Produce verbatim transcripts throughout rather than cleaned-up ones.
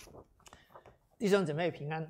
弟兄姊妹平安。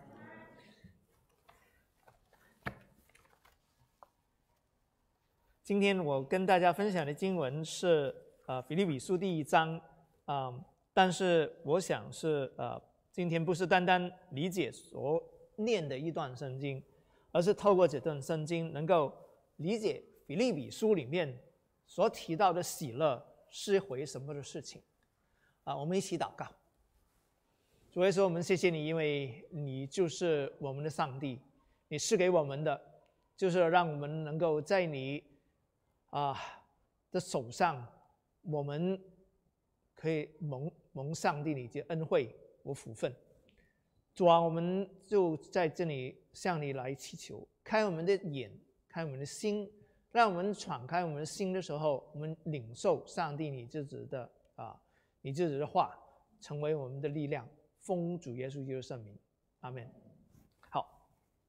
今天我跟大家分享的经文是呃腓立比书第一章啊、呃，但是我想是呃今天不是单单理解所念的一段圣经，而是透过这段圣经能够理解腓立比书里面所提到的喜乐是一回什么的事情啊、呃。我们一起祷告。主耶稣，我们谢谢你，因为你就是我们的上帝，你赐给我们的就是让我们能够在你啊的手上，我们可以蒙蒙上帝你的恩惠和福分。主啊，我们就在这里向你来祈求，开我们的眼，开我们的心，让我们敞开我们的心的时候，我们领受上帝你自己的啊，你自己的话，成为我们的力量。奉主耶稣基督的圣名，阿们。好，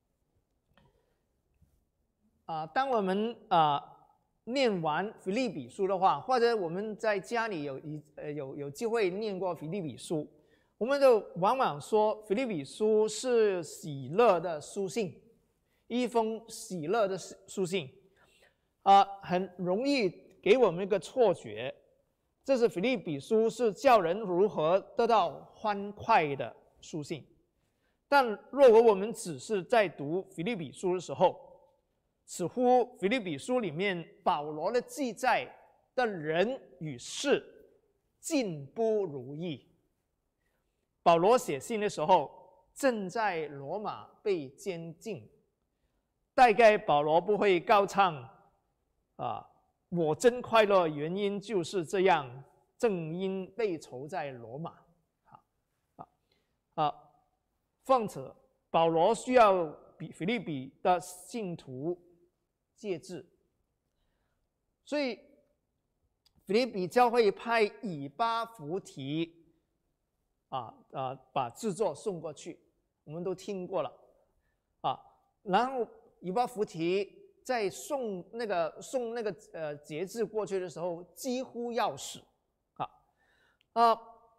啊，当我们啊念完腓立比书的话，或者我们在家里有一呃有有机会念过腓立比书，我们就往往说腓立比书是喜乐的书信，一封喜乐的书信，啊，很容易给我们一个错觉。这是腓立比书是叫人如何得到欢快的书信，但若果我们只是在读腓立比书的时候，似乎腓立比书里面保罗的记载的人与事尽不如意。保罗写信的时候正在罗马被监禁，大概保罗不会高唱啊。我真快乐，原因就是这样，正因被囚在罗马。啊啊！况且保罗需要比腓立比的信徒节制，所以腓立比教会派以巴弗提啊啊把制作送过去，我们都听过了啊。然后以巴弗提在送那个送那个呃节制过去的时候，几乎要死啊啊！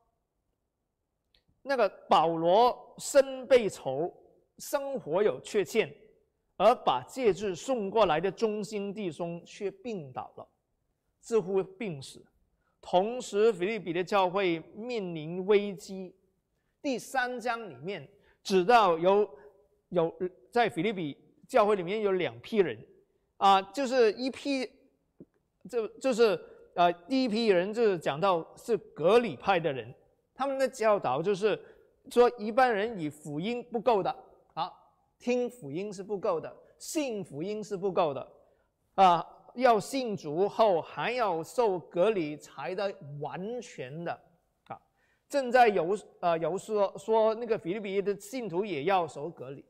那个保罗身被囚，生活有缺陷，而把节制送过来的忠心弟兄却病倒了，几乎病死。同时，腓立比的教会面临危机。第三章里面指到有有在腓立比教会里面有两批人。啊，就是一批，就就是呃，第一批人就是讲到是革礼派的人，他们的教导就是说一般人以福音不够的，啊，听福音是不够的，信福音是不够的，啊，要信主后还要受革礼才得完全的，啊，正在有呃有说说那个腓立比的信徒也要受革礼，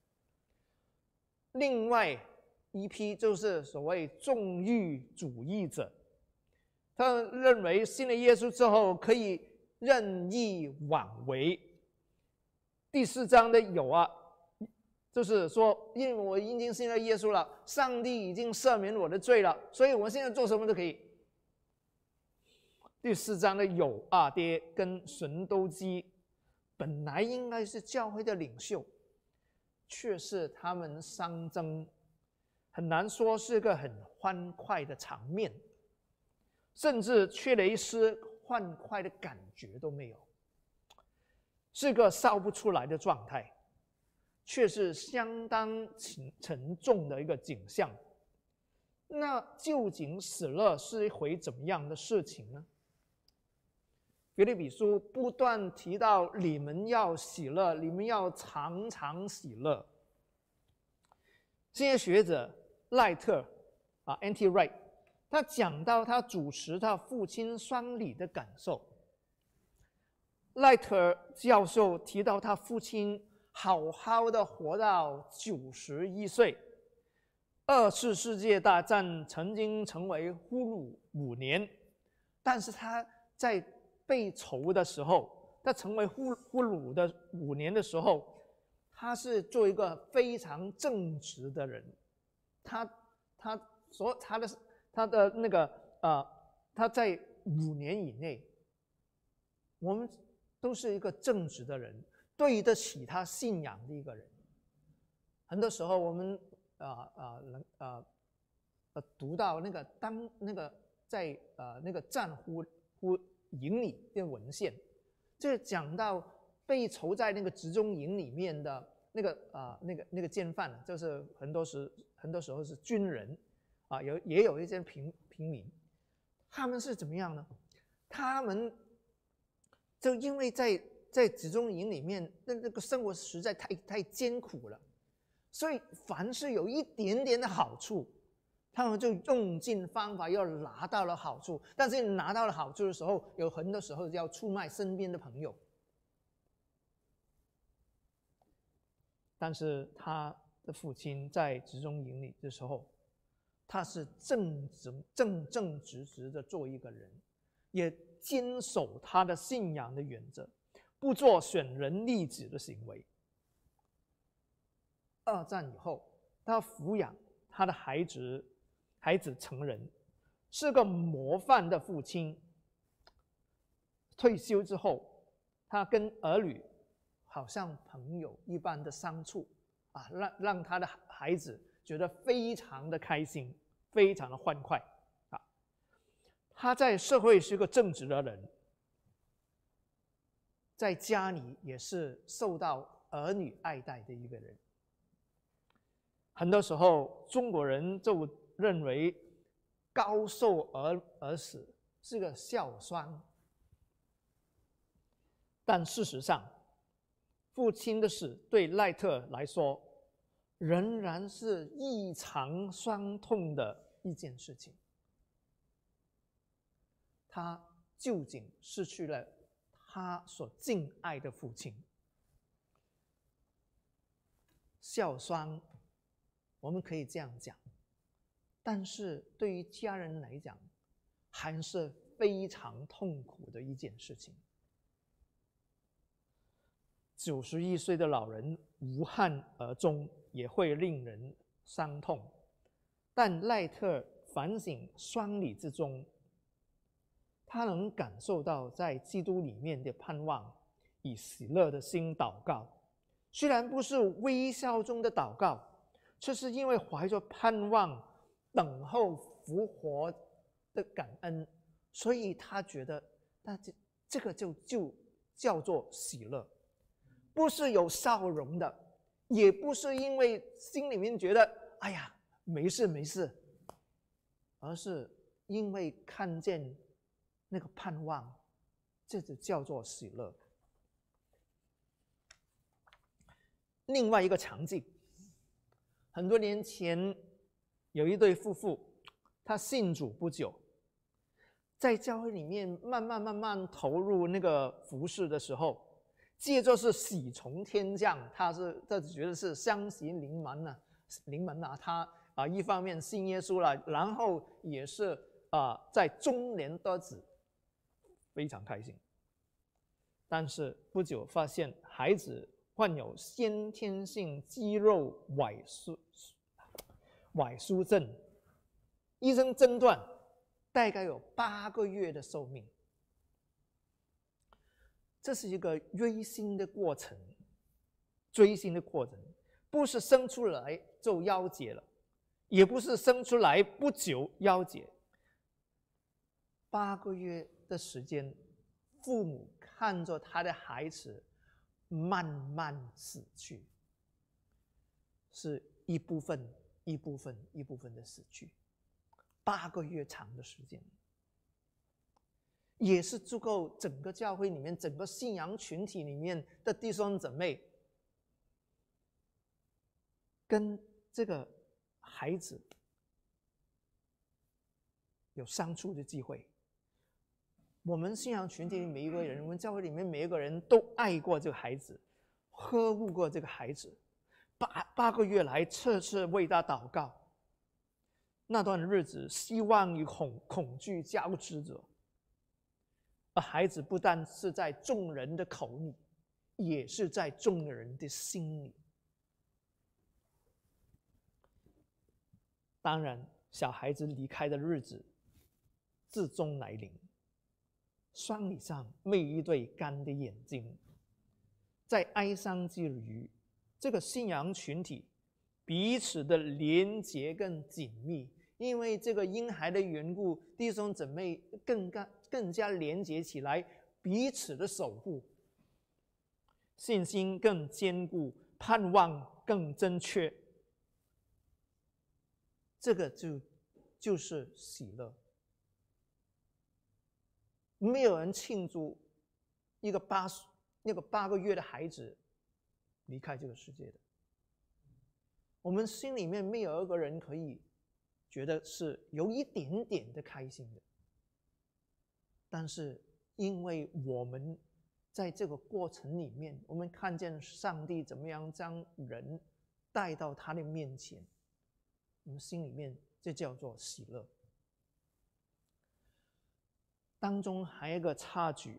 另外一批就是所谓纵欲主义者，他们认为信了耶稣之后可以任意妄为。第四章的有啊，就是说，因为我已经信了耶稣了，上帝已经赦免我的罪了，所以我现在做什么都可以。第四章的有啊爹跟神都基本来应该是教会的领袖，却是他们相争。很难说是个很欢快的场面，甚至缺了一丝欢快的感觉都没有，是个笑不出来的状态，却是相当沉重的一个景象。那究竟喜乐是一回怎么样的事情呢？腓立比书不断提到你们要喜乐，你们要常常喜乐。这些学者赖特啊 ，N T Wright， 他讲到他主持他父亲丧礼的感受。赖特教授提到他父亲好好的活到九十一岁，二次世界大战曾经成为俘虏五年，但是他在被囚的时候，他成为俘俘虏的五年的时候，他是做一个非常正直的人。他他所他的他的那个呃，他在五年以内，我们都是一个正直的人，对得起他信仰的一个人。很多时候我们啊啊能啊呃读到那个当那个在呃那个战俘俘营里的文献，就是讲到被囚在那个集中营里面的那个啊、呃、那个那个监犯，就是很多时很多时候是军人啊，有也有一些平平民，他们是怎么样呢？他们就因为在在集中营里面，那那个生活实在太太艰苦了，所以凡是有一点点的好处，他们就用尽方法要拿到了好处。但是拿到了好处的时候，有很多时候要出卖身边的朋友。但是他的父亲在集中营里的时候，他是正直正正直直的做一个人，也坚守他的信仰的原则，不做损人利己的行为。二战以后，他抚养他的孩子，孩子成人，是个模范的父亲。退休之后，他跟儿女好像朋友一般的相处啊，让让他的孩子觉得非常的开心，非常的欢快啊。他在社会是个正直的人，在家里也是受到儿女爱戴的一个人。很多时候，中国人就认为高寿而而死是个孝双，但事实上，父亲的死对赖特来说，仍然是异常伤痛的一件事情。他究竟失去了他所敬爱的父亲。孝双，我们可以这样讲，但是对于家人来讲，还是非常痛苦的一件事情。九十一岁的老人无憾而终，也会令人伤痛。但赖特反省双理之中，他能感受到在基督里面的盼望，以喜乐的心祷告。虽然不是微笑中的祷告，却是因为怀着盼望，等候复活的感恩，所以他觉得，那这这个就就叫做喜乐。不是有笑容的，也不是因为心里面觉得哎呀没事没事，而是因为看见那个盼望，这就叫做喜乐。另外一个场景，很多年前有一对夫妇，他信主不久，在教会里面慢慢慢慢投入那个服事的时候，接着是喜从天降，他是他觉得是相喜临门啊，临门啊，他啊一方面信耶稣了，然后也是啊在中年得子，非常开心。但是不久发现孩子患有先天性肌肉萎缩萎缩症，医生诊断大概有八个月的寿命。这是一个追星的过程，追星的过程不是生出来就夭折了，也不是生出来不久夭折。八个月的时间，父母看着他的孩子慢慢死去，是一部分一部分一部分的死去，八个月长的时间，也是足够整个教会里面整个信仰群体里面的弟兄姊妹跟这个孩子有相处的机会。我们信仰群体里每一个人，我们教会里面每一个人都爱过这个孩子，呵护过这个孩子，八八个月来次次为他祷告。那段日子，希望与恐恐惧交织着。而孩子不但是在众人的口里，也是在众人的心里。当然，小孩子离开的日子至终来临。 双里上没有一对干的眼睛。在哀伤之余，这个信仰群体彼此的连结更紧密，因为这个婴孩的缘故，弟兄姊妹更加更加连结起来，彼此的守护，信心更坚固，盼望更真确。这个就就是喜乐。没有人庆祝一个八那个八个月的孩子离开这个世界的。我们心里面没有一个人可以觉得是有一点点的开心的，但是因为我们在这个过程里面，我们看见上帝怎么样将人带到他的面前，我们心里面这叫做喜乐。当中还有一个插曲，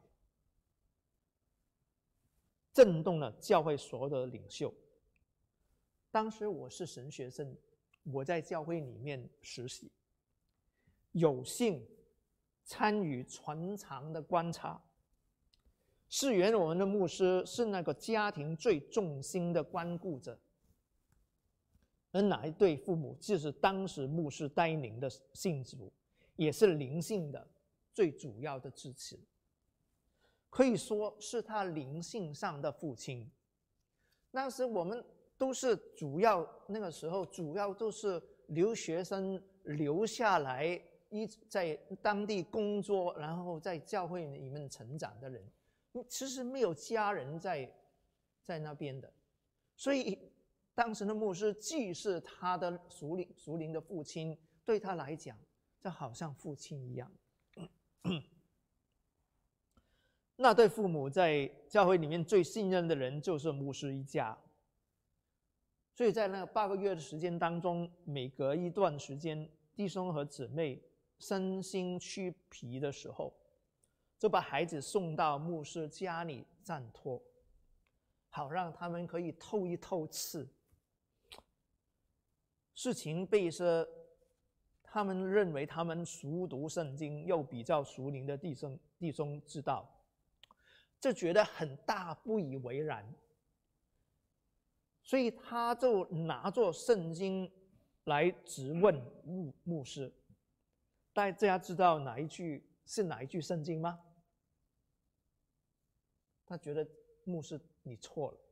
震动了教会所有的领袖。当时我是神学生，我在教会里面实习，有幸参与全场的观察。是原我们的牧师是那个家庭最重心的关顾者，而哪一对父母就是当时牧师带领的信主，也是灵性的最主要的支持，可以说是他灵性上的父亲。当时我们都是主要那个时候主要都是留学生留下来一在当地工作，然后在教会里面成长的人，其实没有家人在在那边的，所以当时的牧师既是他的属灵属灵的父亲，对他来讲就好像父亲一样。那对父母在教会里面最信任的人就是牧师一家，所以在那八个月的时间当中，每隔一段时间，弟兄和姊妹身心俱疲的时候，就把孩子送到牧师家里暂托，好让他们可以透一透气。事情被说，他们认为他们熟读圣经又比较熟灵的弟兄弟兄知道，就觉得很大不以为然，所以他就拿着圣经来质问牧牧师。大家知道哪一句是哪一句圣经吗？他觉得牧师你错了。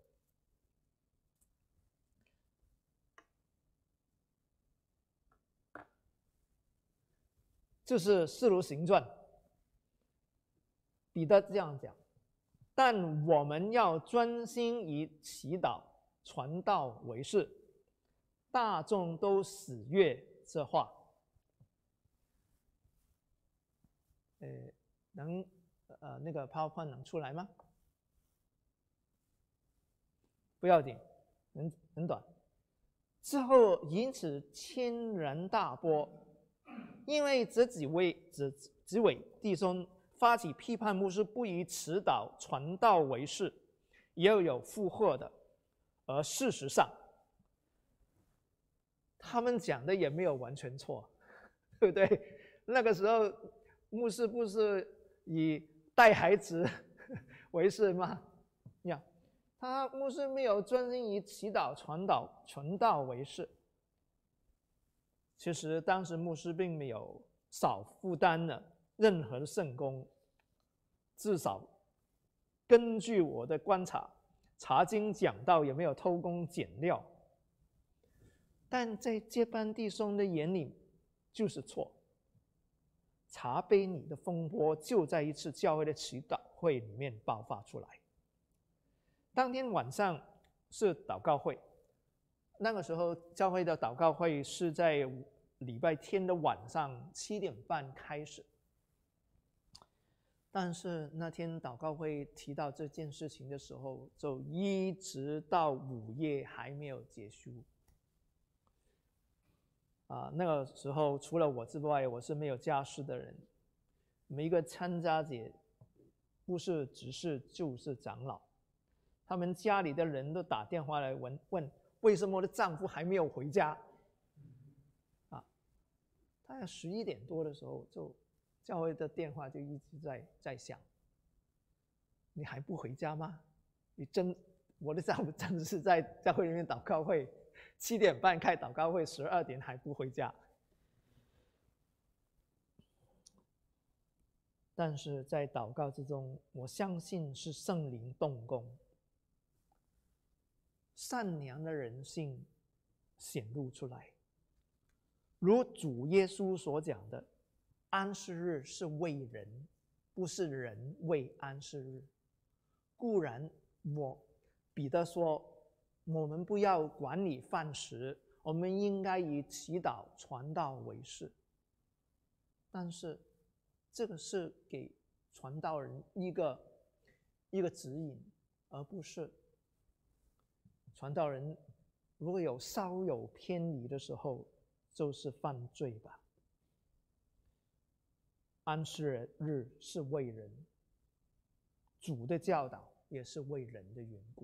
就是《使徒行传》，彼得这样讲，但我们要专心以祈祷传道为事。大众都喜悦这话。呃，能呃那个 PowerPoint 能出来吗？不要紧，很很短。之后因此轩然大波。因为这几位这几位弟兄发起批判牧师不以祈祷传道为事，也有附和的，而事实上，他们讲的也没有完全错，对不对？那个时候牧师不是以带孩子为事吗？呀，他牧师没有专心以祈祷传道传道为事。其实当时牧师并没有少负担了任何的圣工，至少根据我的观察，查经讲道也没有偷工减料。但在这班弟兄的眼里就是错。茶杯里的风波就在一次教会的祈祷会里面爆发出来。当天晚上是祷告会，那个时候教会的祷告会是在礼拜天的晚上七点半开始，但是那天祷告会提到这件事情的时候，就一直到午夜还没有结束。啊，那个时候除了我之外，我是没有家室的人。每一个参加者不是执事就是长老，他们家里的人都打电话来问问为什么我的丈夫还没有回家。啊，大概十一点多的时候就教会的电话就一直在在响。你还不回家吗？你真，我的丈夫真的是在教会里面祷告会，七点半开祷告会，十二点还不回家。但是在祷告之中，我相信是圣灵动工，善良的人性显露出来。如主耶稣所讲的，安息日是为人，不是人为安息日。固然我彼得说，我们不要管理饭食，我们应该以祈祷传道为事。但是这个是给传道人一个一个指引，而不是传道人如果有稍有偏离的时候，就是犯罪吧。安息日是为人，主的教导也是为人的缘故。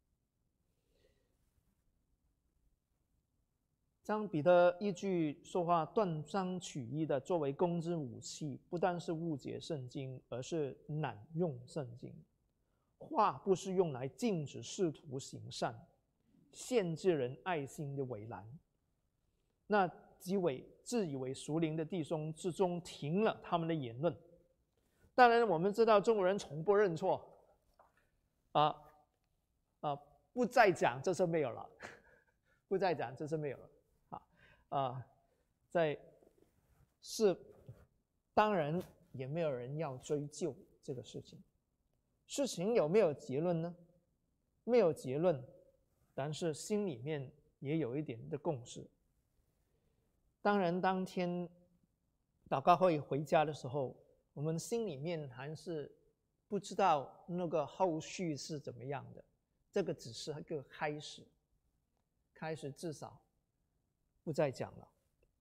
将彼得一句说话断章取义的作为攻之武器，不但是误解圣经，而是滥用圣经。话不是用来禁止仕途行善、限制人爱心的围栏。那几位自以为属灵的弟兄之中停了他们的言论。当然我们知道中国人从不认错啊啊，不再讲这是没有了，不再讲这是没有了啊啊，在是当然也没有人要追究这个事情。事情有没有结论呢？没有结论，但是心里面也有一点的共识。当然当天祷告会回家的时候，我们心里面还是不知道那个后续是怎么样的，这个只是一个开始，开始至少不再讲了。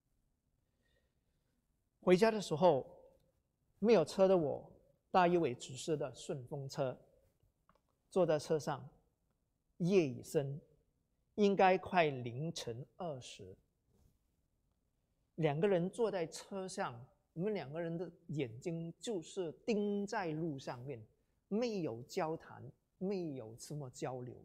回家的时候，没有车的我搭一位指示的顺风车，坐在车上，夜已深，应该快凌晨二时。两个人坐在车上，我们两个人的眼睛就是盯在路上面，没有交谈，没有什么交流。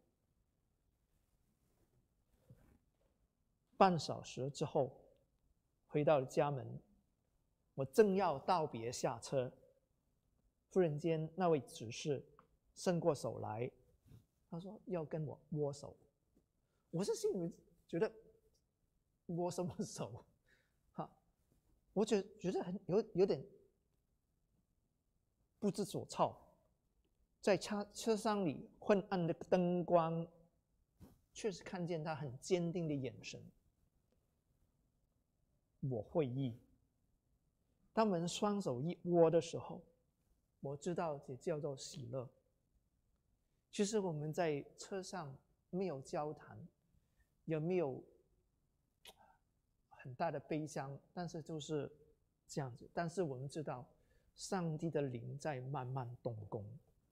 半小时之后，回到了家门，我正要道别下车，忽然间那位执事伸过手来，他说要跟我握手。我是心里觉得握什么手？我觉觉得很有有点不知所措，在车车厢里昏暗的灯光，确实看见他很坚定的眼神。我会意，当我们双手一握的时候，我知道这叫做喜乐。其实我们在车上没有交谈，也没有很大的悲伤，但是就是这样子。但是我们知道，上帝的灵在慢慢动工。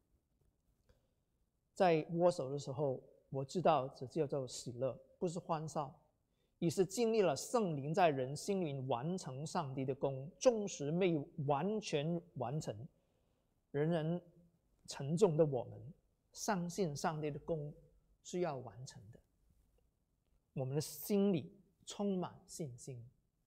在握手的时候，我知道这叫做喜乐，不是欢笑，也是经历了圣灵在人心里完成上帝的工，纵使没完全完成，仍然沉重的我们，相信上帝的工是要完成的。我们的心里充满信心。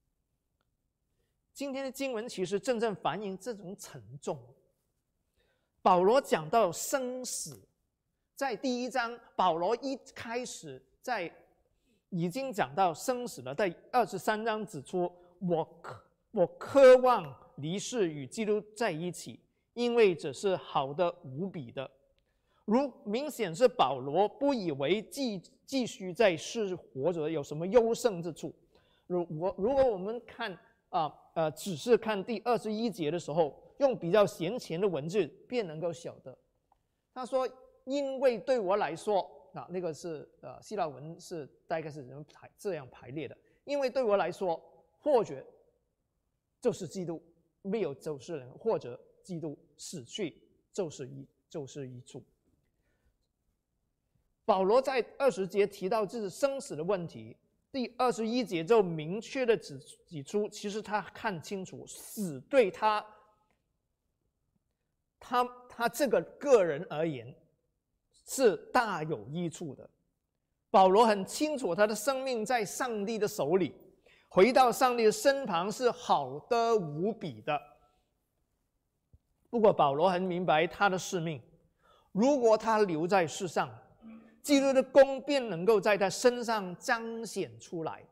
今天的经文其实真正反映这种沉重。保罗讲到生死，在第一章，保罗一开始在已经讲到生死了。在二十三章指出，我我渴望离世与基督在一起，因为这是好的无比的。如明显是保罗不以为继继续在世活着有什么优胜之处。如果如果我们看啊呃只是看第二十一节的时候，用比较闲钱的文字便能够晓得。他说：“因为对我来说，啊那个是呃希腊文是大概是人排这样排列的。因为对我来说，或者就是基督，没有就是人；或者基督死去就是一就是一处。”保罗在二十节提到这是生死的问题，第二十一节就明确的指指出，其实他看清楚死对他他他这个个人而言是大有益处的。保罗很清楚，他的生命在上帝的手里，回到上帝的身旁是好得无比的。不过保罗很明白他的使命，如果他留在世上，基督的功便能够在他身上彰显出来。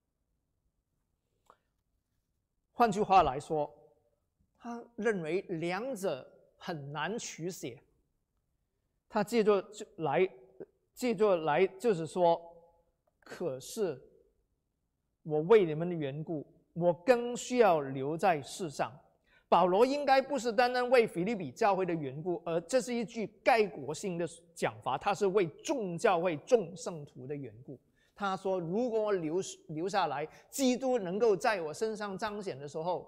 换句话来说，他认为两者很难取舍。他借着来借着来就是说，可是我为你们的缘故，我更需要留在世上。保罗应该不是单单为腓立比教会的缘故，而这是一句概括性的讲法，他是为众教会众圣徒的缘故。他说，如果我留留下来，基督能够在我身上彰显的时候，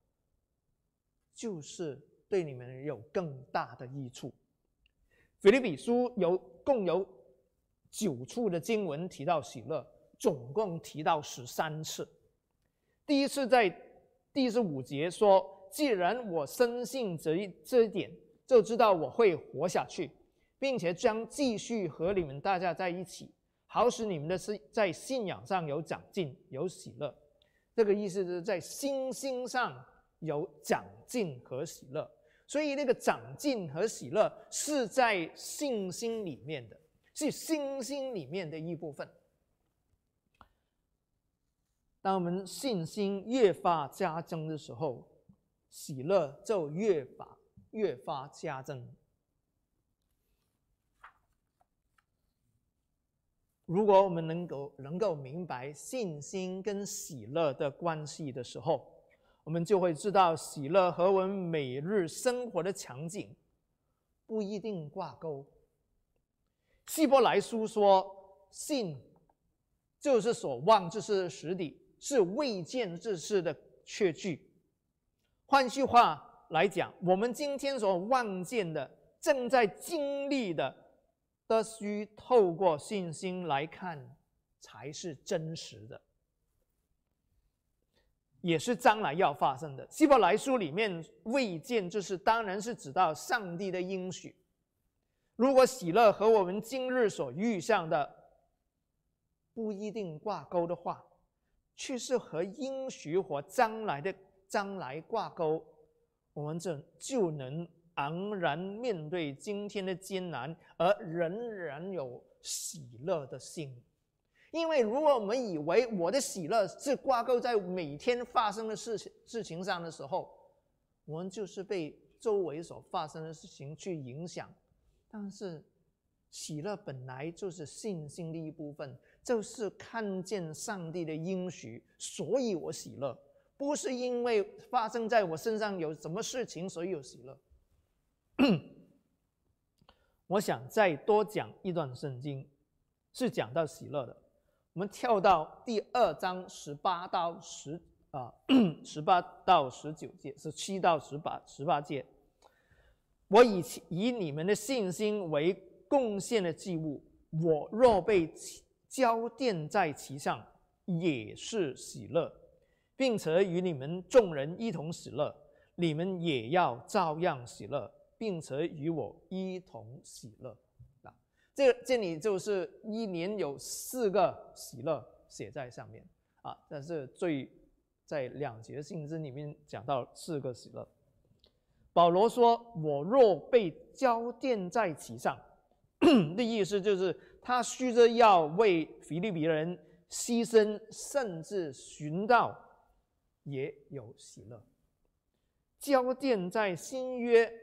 就是对你们有更大的益处。腓立比书有共有九处的经文提到喜乐，总共提到十三次。第一次在第十五节说，既然我深信这一这一点，就知道我会活下去，并且将继续和你们大家在一起，好使你们的在信仰上有长进，有喜乐。这个意思就是在信心上有长进和喜乐。所以那个长进和喜乐是在信心里面的，是信心里面的一部分。当我们信心越发加增的时候，喜乐就越发越发加增。如果我们能够能够明白信心跟喜乐的关系的时候，我们就会知道喜乐和我们每日生活的场景不一定挂钩。希伯来书说，信就是所望之事的实底，是未见之事的确据。换句话来讲，我们今天所望见的，正在经历的，都需透过信心来看才是真实的，也是将来要发生的。希伯来书里面未见，就是当然是指到上帝的应许。如果喜乐和我们今日所遇上的不一定挂钩的话，却是和应许或将来的将来挂钩，我们就就能昂然面对今天的艰难，而仍然有喜乐的心。因为如果我们以为我的喜乐是挂钩在每天发生的事情事情上的时候，我们就是被周围所发生的事情去影响。但是喜乐本来就是信心的一部分，就是看见上帝的应许，所以我喜乐，不是因为发生在我身上有什么事情所以有喜乐。我想再多讲一段圣经，是讲到喜乐的。我们跳到第二章十八到十啊十八到十九节，十七到十八十八节。我以以你们的信心为贡献的祭物，我若被浇奠在其上，也是喜乐，并且与你们众人一同喜乐。你们也要照样喜乐，并且与我一同喜乐。这这里就是一年有四个喜乐写在上面啊，但是最在两节信经里面讲到四个喜乐。保罗说：“我若被浇奠在其上”的意思就是他须着要为腓立比人牺牲，甚至殉道，也有喜乐。浇奠在新约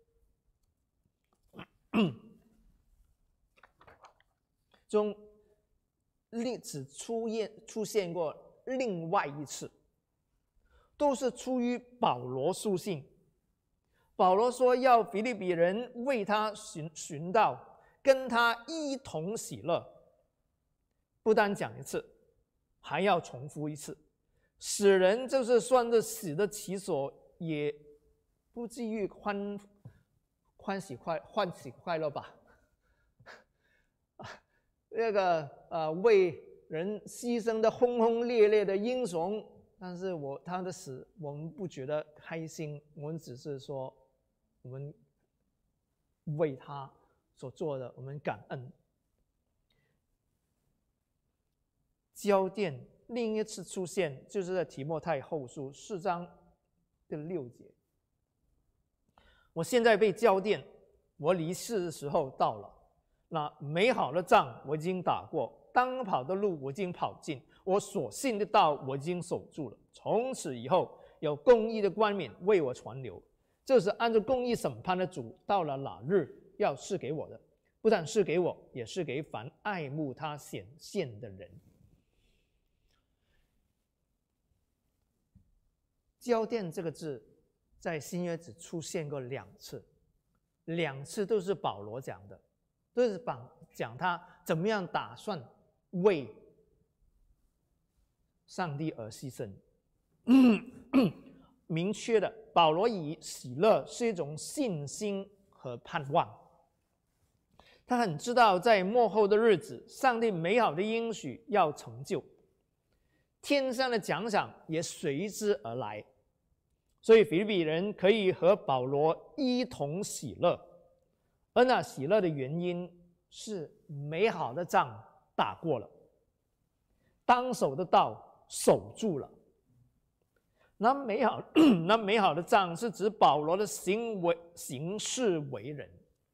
中只出现出现过另外一次，都是出于保罗书信。保罗说要腓立比人为他殉殉道，跟他一同喜乐。不单讲一次，还要重复一次。使人就是算着死的其所，也不至于欢欢喜快欢喜快乐吧。那个呃为人牺牲的轰轰烈烈的英雄，但是我他的死我们不觉得开心，我们只是说我们为他所做的，我们感恩。交奠另一次出现，就是在提摩太后书四章的六节。我现在被交奠，我离世的时候到了。那美好的仗我已经打过，当跑的路我已经跑尽，我所信的道我已经守住了。从此以后，有公义的冠冕为我传流，这是按照公义审判的主，到了那日要赐给我的，不但是给我，也是给凡爱慕他显现的人。交奠这个字在新约只出现过两次，两次都是保罗讲的，都是讲他怎么样打算为上帝而牺牲。明确的，保罗以喜乐是一种信心和盼望。他很知道在末后的日子，上帝美好的应许要成就，天上的奖赏也随之而来。所以腓立比人可以和保罗一同喜乐，而那喜乐的原因是美好的仗打过了，当守的道守住了。那美好那美好的仗是指保罗的行为行事为人，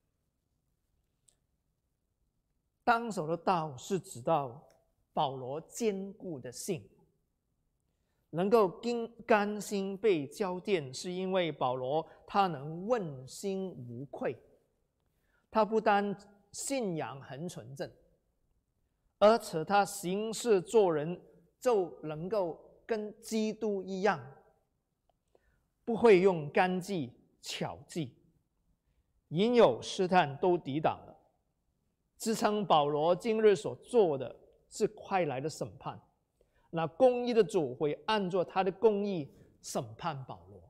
当守的道是指到保罗坚固的信。能够甘心被交奠，是因为保罗他能问心无愧，他不单信仰很纯正，而且他行事做人就能够跟基督一样，不会用干计巧计，引诱试探都抵挡了。支撑保罗今日所做的是快来的审判，那公义的主会按照他的公义审判保罗。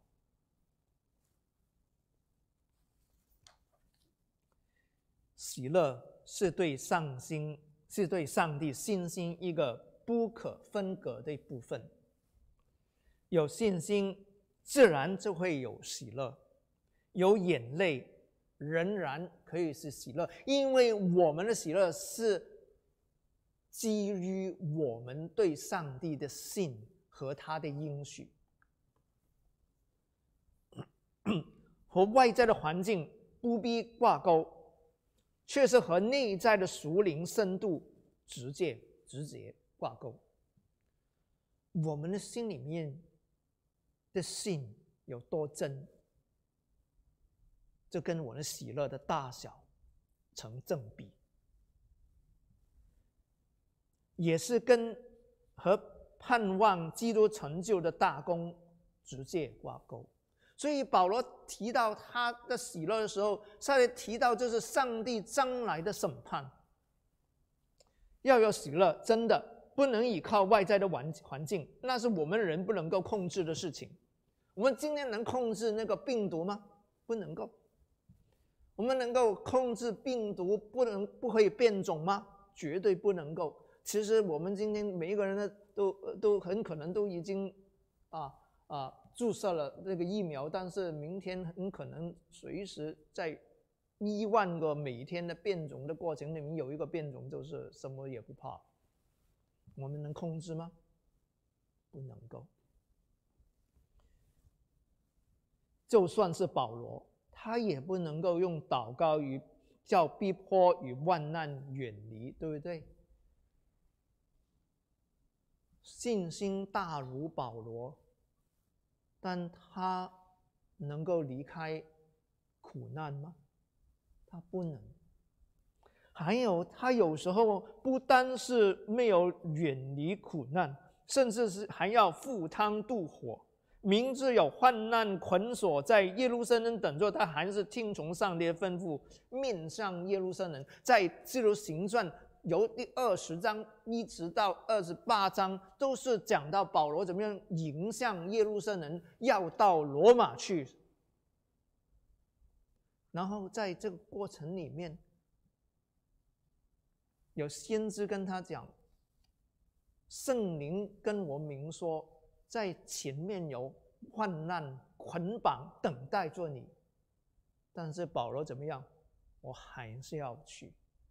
喜乐是对上心，是对上帝信心一个不可分割的部分。有信心，自然就会有喜乐。有眼泪，仍然可以是喜乐，因为我们的喜乐是基于我们对上帝的信和他的应许，和外在的环境不必挂钩，却是和内在的属灵深度直接直接挂钩。我们的心里面的信有多真，就跟我的喜乐的大小成正比，也是跟和盼望基督成就的大功直接挂钩。所以保罗提到他的喜乐的时候，他提到这是上帝将来的审判。要有喜乐，真的不能依靠外在的环境，那是我们人不能够控制的事情。我们今天能控制那个病毒吗？不能够。我们能够控制病毒不能不会变种吗？绝对不能够。其实我们今天每一个人呢，都都很可能都已经啊啊注射了这个疫苗，但是明天很可能随时在一万个每天的变种的过程里面，有一个变种就是什么也不怕。我们能控制吗？不能够。就算是保罗，他也不能够用祷告与叫逼迫与万难远离，对不对？信心大如保罗，但他能够离开苦难吗？他不能。还有，他有时候不单是没有远离苦难，甚至是还要赴汤蹈火。明知有患难捆锁在耶路撒冷等着，他还是听从上帝的吩咐，面向耶路撒冷。在记录行传由第二十章一直到二十八章，都是讲到保罗怎么样迎向耶路撒冷，要到罗马去。然后在这个过程里面，有先知跟他讲，圣灵跟我明说，在前面有患难捆绑等待着你。但是保罗怎么样？ 我还是要去。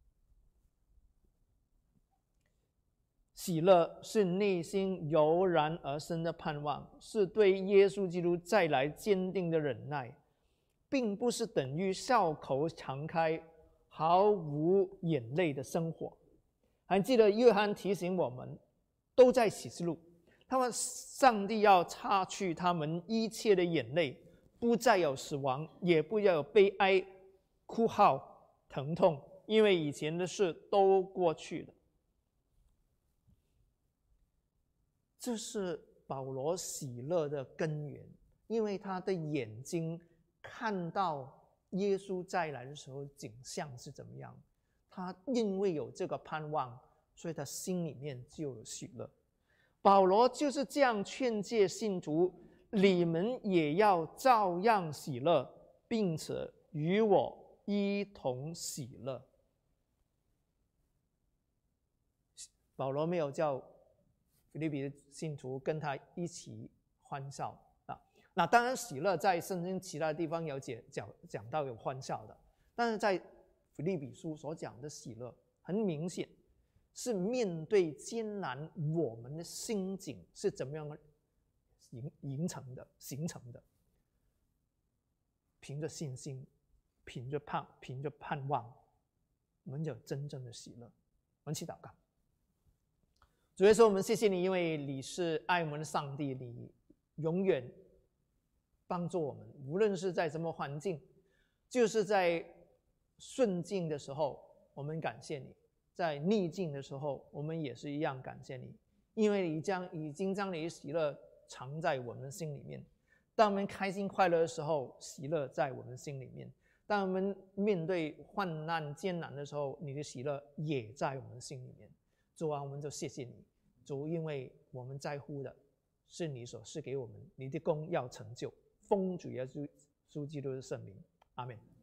喜乐是内心油然而生的盼望，是对耶稣基督再来坚定的忍耐，并不是等于笑口常开、毫无眼泪的生活。还记得约翰提醒我们，都在启示录，他们上帝要擦去他们一切的眼泪，不再有死亡，也不要有悲哀、哭号、疼痛，因为以前的事都过去了。这是保罗喜乐的根源，因为他的眼睛看到耶稣再来的时候景象是怎么样，他因为有这个盼望，所以他心里面就有喜乐。保罗就是这样劝诫信徒，你们也要照样喜乐，并且与我一同喜乐。保罗没有叫腓立比的信徒跟他一起欢笑啊，那当然喜乐在圣经其他地方有讲讲到有欢笑的，但是在腓立比书所讲的喜乐，很明显是面对艰难，我们的心境是怎么样形形成的形成的，凭着信心，凭着盼凭着盼望，我们有真正的喜乐。我们祈祷告。主耶稣，我们谢谢你，因为你是爱我们的上帝，你永远帮助我们，无论是在什么环境，就是在顺境的时候我们感谢你，在逆境的时候我们也是一样感谢你，因为你将已经将你的喜乐藏在我们心里面。当我们开心快乐的时候，喜乐在我们心里面；当我们面对患难艰难的时候，你的喜乐也在我们心里面。主啊，我们就谢谢你，主，因为我们在乎的是你所赐给我们，你的功要成就。奉主耶稣基督的圣名，阿们。